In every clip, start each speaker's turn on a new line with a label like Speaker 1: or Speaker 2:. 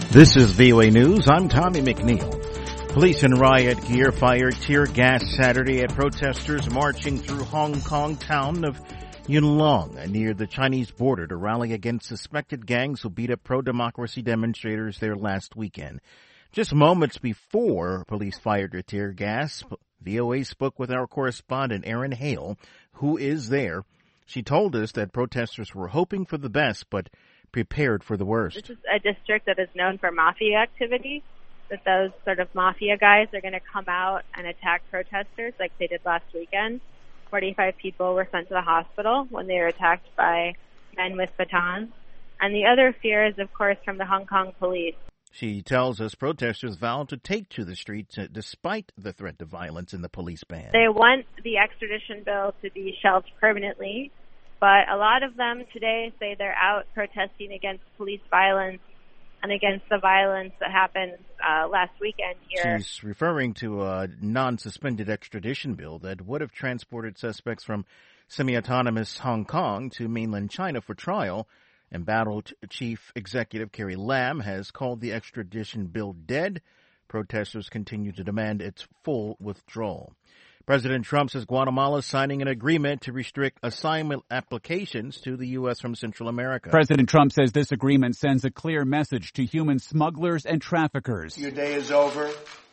Speaker 1: This is VOA News. I'm Tommy McNeil. Police in riot gear fired tear gas Saturday at protesters marching through Hong Kong town of Yunlong near the Chinese border to rally against suspected gangs who beat up pro-democracy demonstrators there last weekend. Just moments before police fired their tear gas, VOA spoke with our correspondent Erin Hale, who is there. She told us that protesters were hoping for the best, but prepared for the worst.
Speaker 2: This is a district that is known for mafia activity, that those sort of mafia guys are going to come out and attack protesters like they did last weekend. 45 people were sent to the hospital when they were attacked by men with batons. And the other fear is, of course, from the Hong Kong police.
Speaker 1: She tells us protesters vowed to take to the streets despite the threat to violence in the police ban.
Speaker 2: They want the extradition bill to be shelved permanently, but a lot of them today say they're out protesting against police violence and against the violence that happened last weekend here.
Speaker 1: She's referring to a non-suspended extradition bill that would have transported suspects from semi-autonomous Hong Kong to mainland China for trial. Embattled Chief Executive Carrie Lam has called the extradition bill dead. Protesters continue to demand its full withdrawal. President Trump says Guatemala is signing an agreement to restrict asylum applications to the U.S. from Central America.
Speaker 3: President Trump says this agreement sends a clear message to human smugglers and traffickers.
Speaker 4: Your day is over,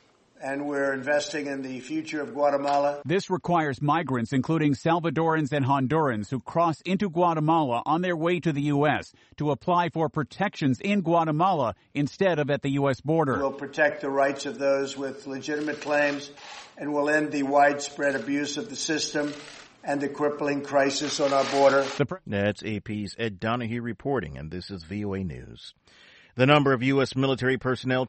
Speaker 4: and we're investing in the future of Guatemala.
Speaker 3: This requires migrants, including Salvadorans and Hondurans, who cross into Guatemala on their way to the U.S. to apply for protections in Guatemala instead of at the U.S. border.
Speaker 4: We'll protect the rights of those with legitimate claims, and will end the widespread abuse of the system and the crippling crisis on our border.
Speaker 1: That's AP's Ed Donahue reporting, and this is VOA News. The number of U.S. military personnel